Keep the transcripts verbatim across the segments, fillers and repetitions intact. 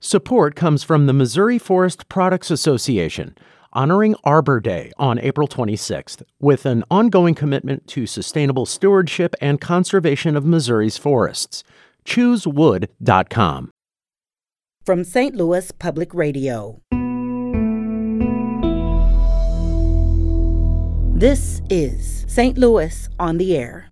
Support comes from the Missouri Forest Products Association, honoring Arbor Day on April twenty-sixth, with an ongoing commitment to sustainable stewardship and conservation of Missouri's forests. choose wood dot com. From Saint Louis Public Radio. This is Saint Louis on the Air.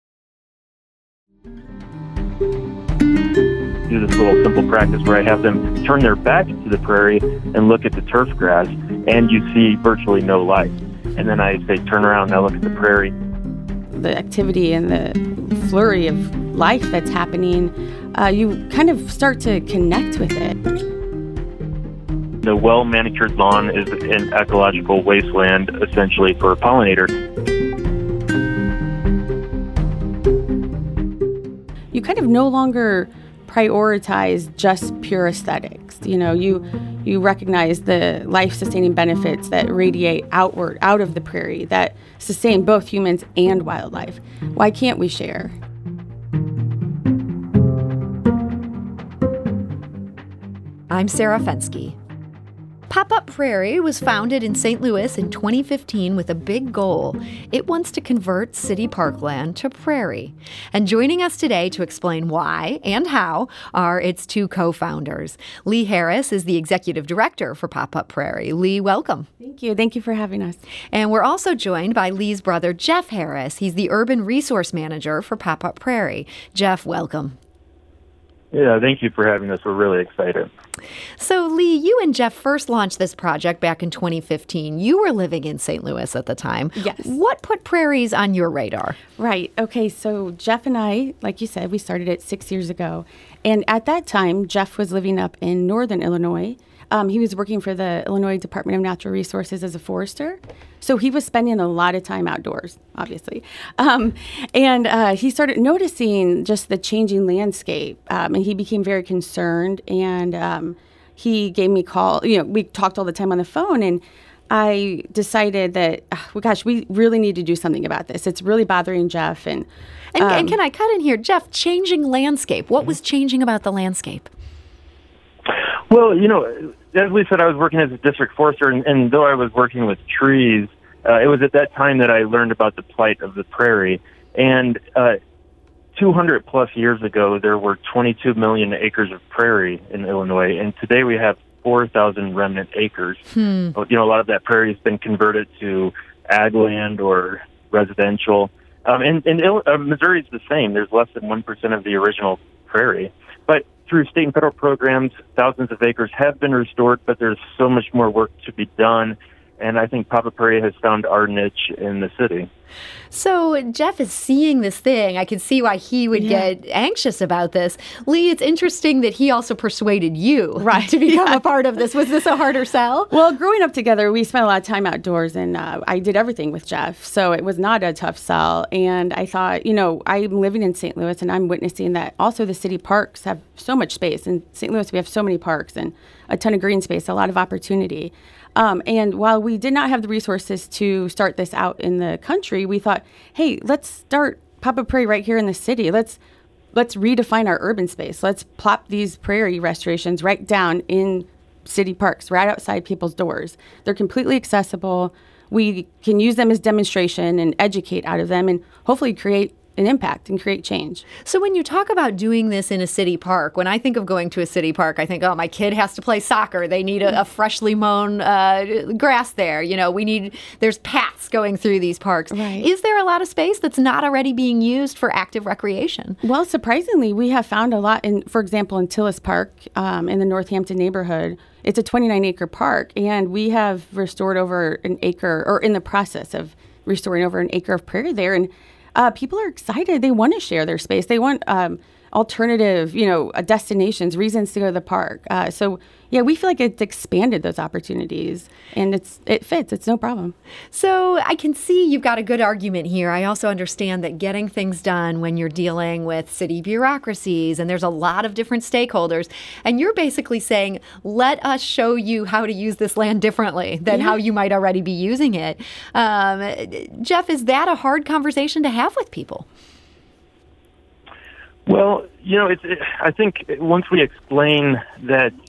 Do this little simple practice where I have them turn their back to the prairie and look at the turf grass, and you see virtually no life. And then I say, turn around, now look at the prairie. The activity and the flurry of life that's happening, uh, you kind of start to connect with it. The well-manicured lawn is an ecological wasteland, essentially, for a pollinator. You kind of no longer prioritize just pure aesthetics. You know, you you recognize the life-sustaining benefits that radiate outward, out of the prairie, that sustain both humans and wildlife. Why can't we share? I'm Sarah Fenske. Pop-Up Prairie was founded in Saint Louis in twenty fifteen with a big goal. It wants to convert city parkland to prairie. And joining us today to explain why and how are its two co-founders. Lee Harris is the executive director for Pop-Up Prairie. Lee, welcome. Thank you. Thank you for having us. And we're also joined by Lee's brother, Jeff Harris. He's the urban resource manager for Pop-Up Prairie. Jeff, welcome. Yeah, thank you for having us. We're really excited. So, Lee, you and Jeff first launched this project back in twenty fifteen. You were living in Saint Louis at the time. Yes. What put prairies on your radar? Right. Okay. So Jeff and I, like you said, we started it six years ago. And at that time, Jeff was living up in northern Illinois. Um, he was working for the Illinois Department of Natural Resources as a forester. So he was spending a lot of time outdoors, obviously. Um, and uh, he started noticing just the changing landscape. Um, and he became very concerned. And um, he gave me a call. You know, we talked all the time on the phone. And I decided that, oh, well, gosh, we really need to do something about this. It's really bothering Jeff. And, and, um, and can I cut in here? Jeff, changing landscape. What was changing about the landscape? Well, you know, as Lee said, I was working as a district forester, and, and though I was working with trees, uh, it was at that time that I learned about the plight of the prairie. And uh, two hundred plus years ago, there were twenty-two million acres of prairie in Illinois, and today we have four thousand remnant acres. Hmm. You know, a lot of that prairie has been converted to ag land or residential. Um, and and Il- uh, Missouri is the same. There's less than one percent of the original prairie. But through state and federal programs, thousands of acres have been restored, but there's so much more work to be done. And I think Pop-Up Prairie has found our niche in the city. So Jeff is seeing this thing. I can see why he would yeah. get anxious about this. Lee, it's interesting that he also persuaded you right. to become yeah. a part of this. Was this a harder sell? Well, growing up together, we spent a lot of time outdoors, and uh, I did everything with Jeff. So it was not a tough sell. And I thought, you know, I'm living in Saint Louis, and I'm witnessing that also the city parks have so much space. In Saint Louis, we have so many parks and a ton of green space, a lot of opportunity. Um, and while we did not have the resources to start this out in the country, we thought, hey, let's start Pop-Up Prairie right here in the city. Let's let's redefine our urban space. Let's plop these prairie restorations right down in city parks, right outside people's doors. They're completely accessible. We can use them as demonstration and educate out of them and hopefully create an impact and create change. So when you talk about doing this in a city park, when I think of going to a city park, I think, oh, my kid has to play soccer. They need a, a freshly mown uh, grass there. You know, we need, there's paths going through these parks. Right. Is there a lot of space that's not already being used for active recreation? Well, surprisingly, we have found a lot in, for example, in Tillis Park um, in the Northampton neighborhood. It's a twenty-nine acre park, and we have restored over an acre, or in the process of restoring over an acre of prairie there. And Uh, people are excited. They want to share their space. They want um, alternative, you know, uh, destinations, reasons to go to the park. Uh, so, yeah, we feel like it's expanded those opportunities, and it's it fits. It's no problem. So I can see you've got a good argument here. I also understand that getting things done when you're dealing with city bureaucracies, and there's a lot of different stakeholders, and you're basically saying, let us show you how to use this land differently than yeah. how you might already be using it. Um, Jeff, is that a hard conversation to have with people? Well, you know, it's, it, I think once we explain that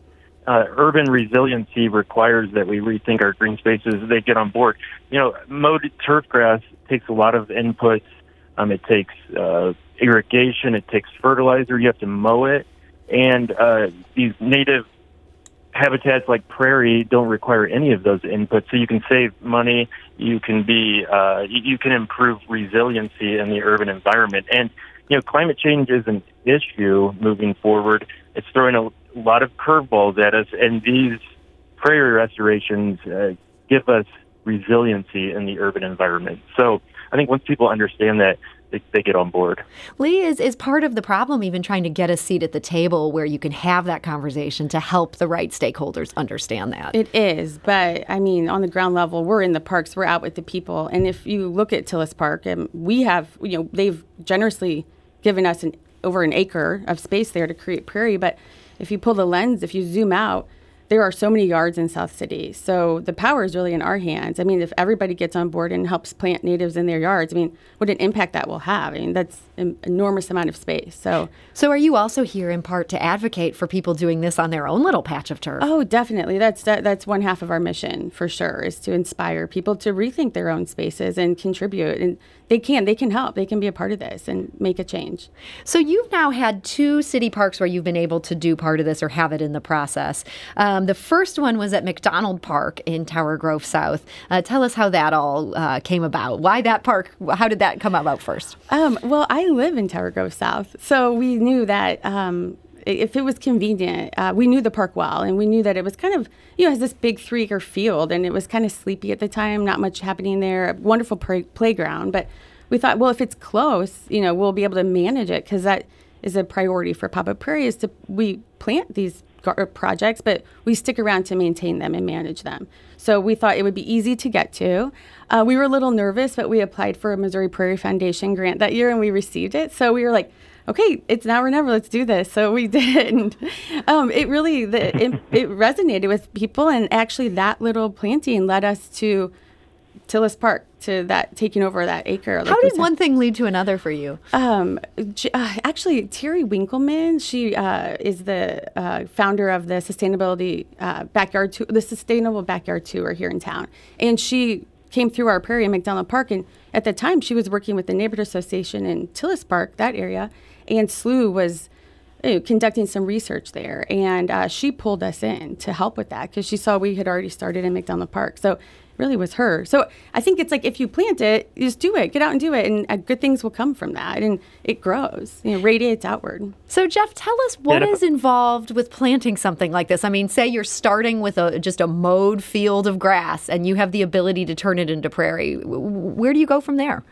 uh, urban resiliency requires that we rethink our green spaces. They get on board. You know, mowed turf grass takes a lot of inputs. Um, it takes uh, irrigation. It takes fertilizer. You have to mow it. And uh, these native habitats like prairie don't require any of those inputs. So you can save money. You can be, uh, you, you can improve resiliency in the urban environment. And, you know, climate change is an issue moving forward. It's throwing a lot of curveballs at us. And these prairie restorations uh, give us resiliency in the urban environment. So I think once people understand that, they, they get on board. Lee, is, is part of the problem even trying to get a seat at the table where you can have that conversation to help the right stakeholders understand that? It is, but I mean, on the ground level, we're in the parks, we're out with the people. And if you look at Tillis Park, and we have, you know, they've generously given us an over an acre of space there to create prairie. But if you pull the lens, if you zoom out, there are so many yards in South City. So the power is really in our hands. I mean, if everybody gets on board and helps plant natives in their yards, I mean, what an impact that will have. I mean, that's an enormous amount of space. So, so are you also here in part to advocate for people doing this on their own little patch of turf? Oh, definitely. That's that, that's one half of our mission for sure, is to inspire people to rethink their own spaces and contribute. And they can, they can help. They can be a part of this and make a change. So you've now had two city parks where you've been able to do part of this or have it in the process. Um, the first one was at McDonald Park in Tower Grove South. Uh, tell us how that all uh, came about. Why that park? How did that come about first? Um, well, I live in Tower Grove South, so we knew that um, if it was convenient, uh, we knew the park well, and we knew that it was kind of, you know, it has this big three-acre field, and it was kind of sleepy at the time, not much happening there, a wonderful play- playground, but we thought, well, if it's close, you know, we'll be able to manage it, because that is a priority for Pop-Up Prairie, is to, we plant these gar- projects, but we stick around to maintain them and manage them. So we thought it would be easy to get to. Uh, we were a little nervous, but we applied for a Missouri Prairie Foundation grant that year, and we received it. So we were like, okay, it's now or never, let's do this. So we did. And, um, it really, the, it, it resonated with people, and actually that little planting led us to Tillis Park, to that taking over that acre. Like How did one thing lead to another for you? Um, uh, actually, Terry Winkleman, she uh, is the uh, founder of the Sustainability uh, Backyard Tour, the Sustainable Backyard Tour here in town, and she came through our prairie in McDonald Park, and at the time she was working with the Neighborhood Association in Tillis Park, that area, and S L U was you know, conducting some research there, and uh, she pulled us in to help with that because she saw we had already started in McDonald Park. So really was her. So I think it's like, if you plant it, you just do it, get out and do it, and uh, good things will come from that, and it grows, you know, radiates outward. So Jeff, tell us what Yeah. is involved with planting something like this. I mean, say you're starting with a just a mowed field of grass, and you have the ability to turn it into prairie. Where do you go from there?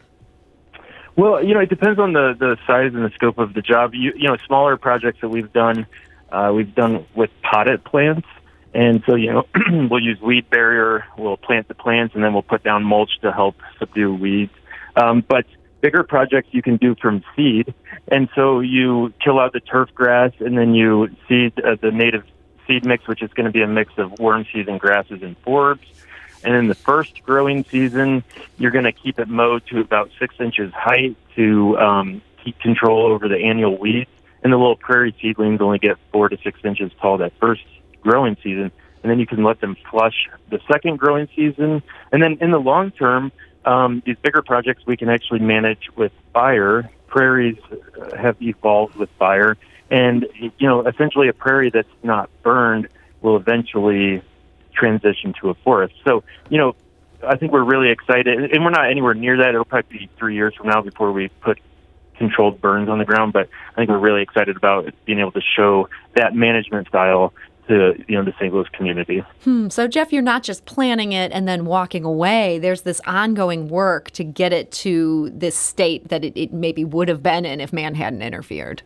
Well, you know, it depends on the, the size and the scope of the job. You, you know, smaller projects that we've done, uh, we've done with potted plants. And so, you know, we'll use weed barrier, we'll plant the plants, and then we'll put down mulch to help subdue weeds. Um, but bigger projects you can do from seed. And so you kill out the turf grass, and then you seed uh, the native seed mix, which is going to be a mix of worm seeds and grasses and forbs. And in the first growing season, you're going to keep it mowed to about six inches height to um, keep control over the annual weeds. And the little prairie seedlings only get four to six inches tall that first growing season, and then you can let them flush the second growing season. And then in the long term, um, these bigger projects we can actually manage with fire. Prairies have evolved with fire, and you know, essentially a prairie that's not burned will eventually transition to a forest. So, you know, I think we're really excited, and we're not anywhere near that. It'll probably be three years from now before we put controlled burns on the ground, but I think we're really excited about being able to show that management style to, you know, the Saint Louis community. Hmm. So, Jeff, you're not just planning it and then walking away. There's this ongoing work to get it to this state that it, it maybe would have been in if man hadn't interfered.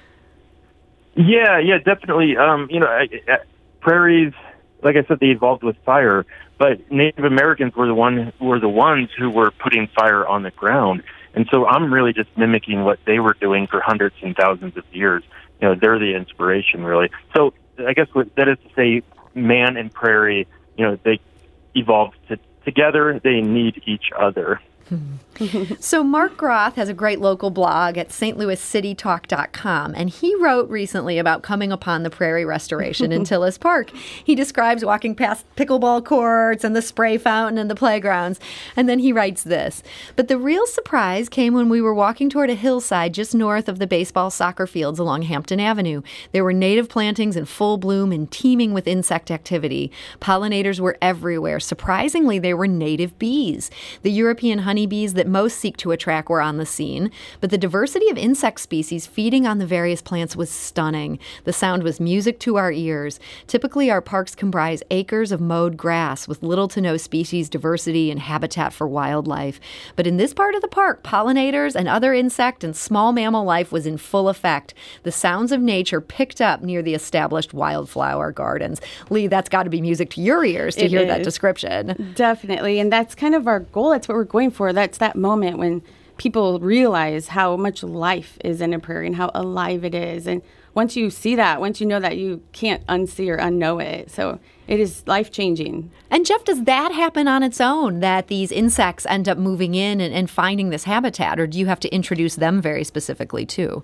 Yeah, yeah, definitely. Um, you know, I, I, prairies, like I said, they evolved with fire, but Native Americans were the one were the ones who were putting fire on the ground. And so I'm really just mimicking what they were doing for hundreds and thousands of years. You know, they're the inspiration, really. So I guess what that is to say, man and prairie, you know, they evolved to, together. They need each other. So Mark Groth has a great local blog at S Louis City Talk dot com, and he wrote recently about coming upon the prairie restoration in Tillis Park. He describes walking past pickleball courts and the spray fountain and the playgrounds, and then he writes this. But the real surprise came when we were walking toward a hillside just north of the baseball soccer fields along Hampton Avenue. There were native plantings in full bloom and teeming with insect activity. Pollinators were everywhere. Surprisingly, there were native bees. The European honeybees that most seek to attract were on the scene, but the diversity of insect species feeding on the various plants was stunning. The sound was music to our ears. Typically, our parks comprise acres of mowed grass with little to no species diversity and habitat for wildlife. But in this part of the park, pollinators and other insect and small mammal life was in full effect. The sounds of nature picked up near the established wildflower gardens. Lee, that's got to be music to your ears to It hear is. that description. Definitely. And that's kind of our goal. That's what we're going for. That's that moment when people realize how much life is in a prairie and how alive it is. And once you see that, once you know that, you can't unsee or unknow it. So it is life-changing. And Jeff, does that happen on its own, that these insects end up moving in and, and finding this habitat, or do you have to introduce them very specifically too?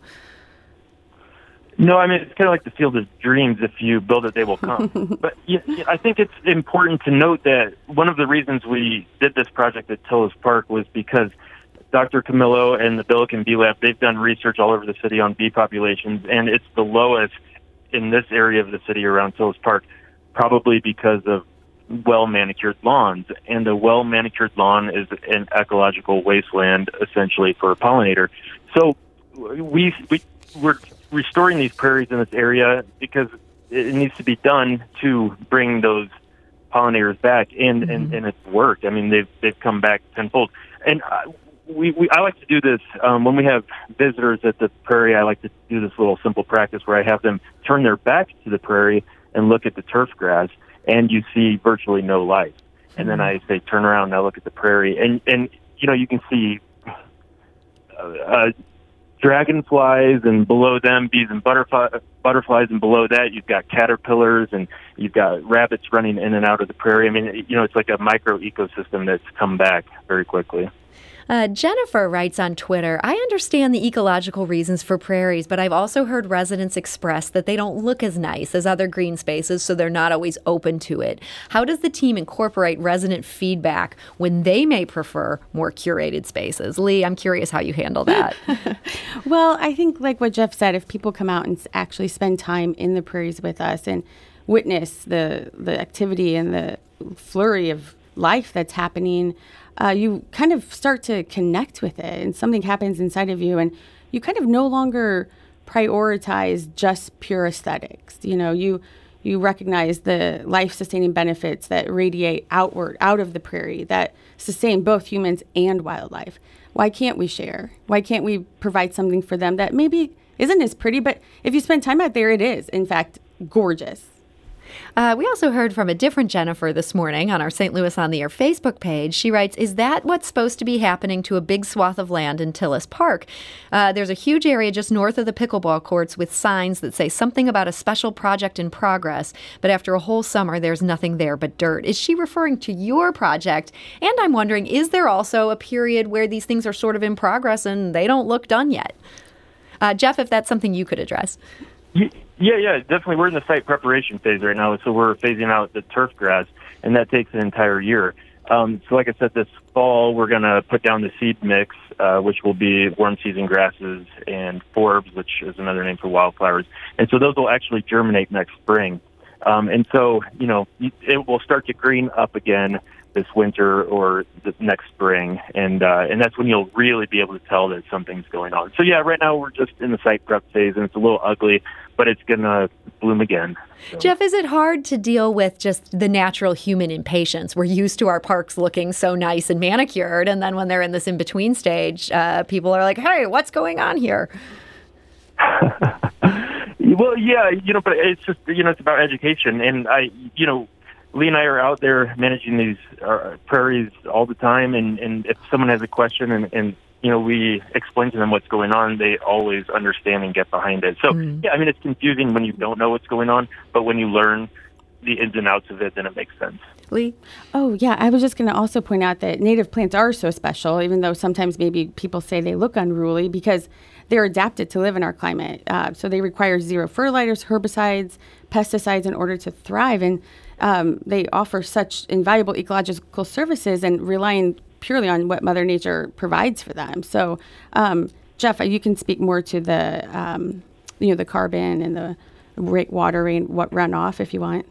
No, I mean, it's kind of like the field of dreams. If you build it, they will come. But yeah, yeah, I think it's important to note that one of the reasons we did this project at Tillis Park was because Doctor Camillo and the Billiken Bee Lab, they've done research all over the city on bee populations, and it's the lowest in this area of the city around Tillis Park, probably because of well-manicured lawns. And a well-manicured lawn is an ecological wasteland, essentially, for a pollinator. So we, we, we're restoring these prairies in this area because it needs to be done to bring those pollinators back, and, mm-hmm. and, and it's worked. I mean, they've they've come back tenfold. And uh, we, we I like to do this um, when we have visitors at the prairie. I like to do this little simple practice where I have them turn their backs to the prairie and look at the turf grass, and you see virtually no life. Mm-hmm. And then I say, turn around, now look at the prairie, and and you know you can see Uh, uh, dragonflies, and below them bees and butterfly, butterflies, and below that you've got caterpillars, and you've got rabbits running in and out of the prairie. I mean, you know, it's like a micro ecosystem that's come back very quickly. Uh, Jennifer writes on Twitter, I understand the ecological reasons for prairies, but I've also heard residents express that they don't look as nice as other green spaces, so they're not always open to it. How does the team incorporate resident feedback when they may prefer more curated spaces? Lee, I'm curious how you handle that. Well, I think like what Jeff said, if people come out and actually spend time in the prairies with us and witness the, the activity and the flurry of life that's happening, Uh, you kind of start to connect with it, and something happens inside of you, and you kind of no longer prioritize just pure aesthetics. You know, you you recognize the life-sustaining benefits that radiate outward, out of the prairie, that sustain both humans and wildlife. Why can't we share? Why can't we provide something for them that maybe isn't as pretty, but if you spend time out there, it is, in fact, gorgeous. Uh, we also heard from a different Jennifer this morning on our Saint Louis on the Air Facebook page. She writes, is that what's supposed to be happening to a big swath of land in Tillis Park? Uh, there's a huge area just north of the pickleball courts with signs that say something about a special project in progress, but after a whole summer, there's nothing there but dirt. Is she referring to your project? And I'm wondering, is there also a period where these things are sort of in progress and they don't look done yet? Uh, Jeff, if that's something you could address. Yeah, yeah, definitely. We're in the site preparation phase right now, so we're phasing out the turf grass, and that takes an entire year. Um, so like I said, this fall, we're going to put down the seed mix, uh, which will be warm season grasses and forbs, which is another name for wildflowers. And so those will actually germinate next spring. Um, and so, you know, it will start to green up again this winter or the next spring, and uh, and that's when you'll really be able to tell that something's going on. So yeah, right now we're just in the site prep phase, and it's a little ugly, but it's gonna bloom again. So. Jeff, is it hard to deal with just the natural human impatience? We're used to our parks looking so nice and manicured, and then when they're in this in-between stage, uh, people are like, hey, what's going on here? Well, yeah, you know, but it's just, you know, it's about education, and I, you know, Lee and I are out there managing these uh, prairies all the time, and, and if someone has a question and, and, you know, we explain to them what's going on, they always understand and get behind it. So, mm. yeah, I mean, it's confusing when you don't know what's going on, but when you learn, the ins and outs of it, then it makes sense. Lee? Oh, yeah. I was just going to also point out that native plants are so special, even though sometimes maybe people say they look unruly, because they're adapted to live in our climate. Uh, so they require zero fertilizers, herbicides, pesticides in order to thrive. And um, they offer such invaluable ecological services and relying purely on what Mother Nature provides for them. So, um, Jeff, you can speak more to the, um, you know, the carbon and the ra- water rain, what runoff if you want.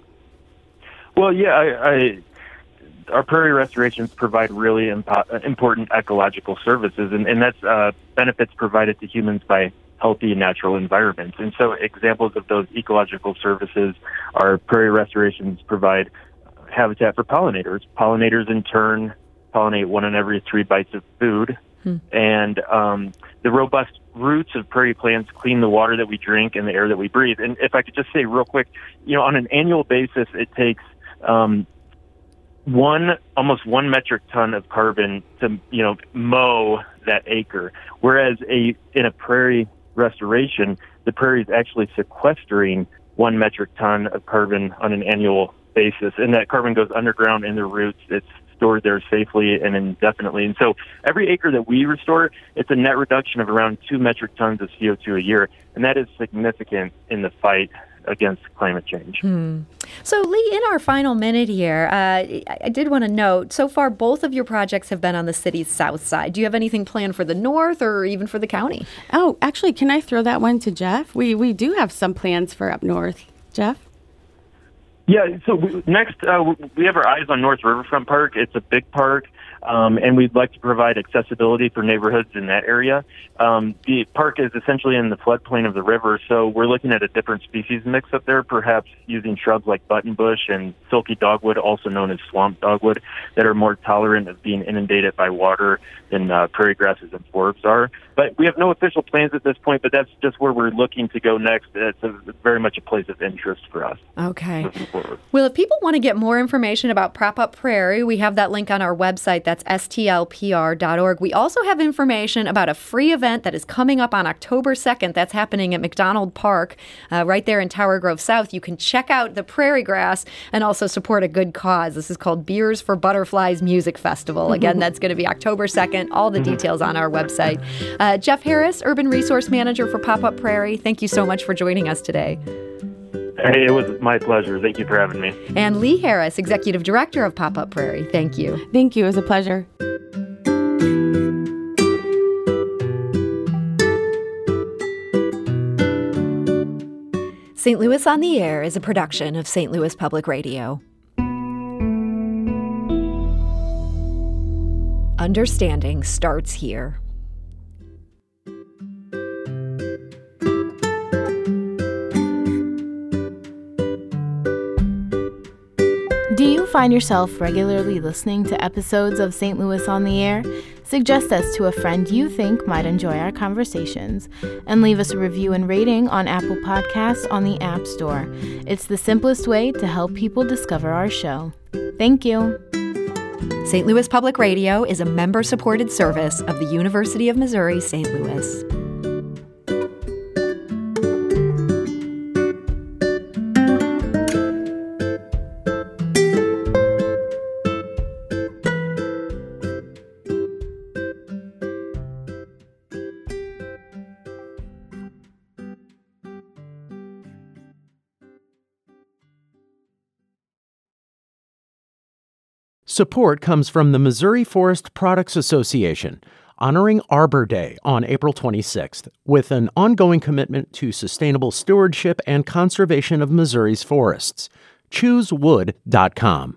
Well, yeah, I, I, our prairie restorations provide really impo- important ecological services, and, and that's uh, benefits provided to humans by healthy natural environments. And so examples of those ecological services are prairie restorations provide habitat for pollinators. Pollinators, in turn, pollinate one in every three bites of food. Hmm. And um, the robust roots of prairie plants clean the water that we drink and the air that we breathe. And if I could just say real quick, you know, on an annual basis, it takes um, one, almost one metric ton of carbon to, you know, mow that acre. Whereas a in a prairie restoration, the prairie is actually sequestering one metric ton of carbon on an annual basis. And that carbon goes underground in the roots. It's stored there safely and indefinitely. And so every acre that we restore, it's a net reduction of around two metric tons of C O two a year. And that is significant in the fight against climate change. Hmm. So, Lee, in our final minute here, uh, I did want to note, so far both of your projects have been on the city's south side. Do you have anything planned for the north or even for the county? Oh, actually, can I throw that one to Jeff? We we do have some plans for up north. Jeff? Yeah, so we, next, uh, we have our eyes on North Riverfront Park. It's a big park, um, and we'd like to provide accessibility for neighborhoods in that area. Um, the park is essentially in the floodplain of the river, so we're looking at a different species mix up there, perhaps using shrubs like buttonbush and silky dogwood, also known as swamp dogwood, that are more tolerant of being inundated by water than uh, prairie grasses and forbs are. But we have no official plans at this point, but that's just where we're looking to go next. It's a, very much a place of interest for us. Okay. Well, if people want to get more information about Prop Up Prairie, we have that link on our website. That's S T L P R dot org. We also have information about a free event that is coming up on October second. That's happening at McDonald Park, uh, right there in Tower Grove South. You can check out the prairie grass and also support a good cause. This is called Beers for Butterflies Music Festival. Again, that's going to be October second. All the details on our website. Uh, Jeff Harris, Urban Resource Manager for Pop Up Prairie, thank you so much for joining us today. Hey, it was my pleasure. Thank you for having me. And Lee Harris, Executive Director of Pop Up Prairie, thank you. Thank you. It was a pleasure. Saint Louis on the Air is a production of Saint Louis Public Radio. Understanding starts here. Do you find yourself regularly listening to episodes of Saint Louis on the Air? Suggest us to a friend you think might enjoy our conversations, and leave us a review and rating on Apple Podcasts on the App Store. It's the simplest way to help people discover our show. Thank you. Saint Louis Public Radio is a member-supported service of the University of Missouri, Saint Louis. Support comes from the Missouri Forest Products Association, honoring Arbor Day on April twenty-sixth, with an ongoing commitment to sustainable stewardship and conservation of Missouri's forests. choose wood dot com.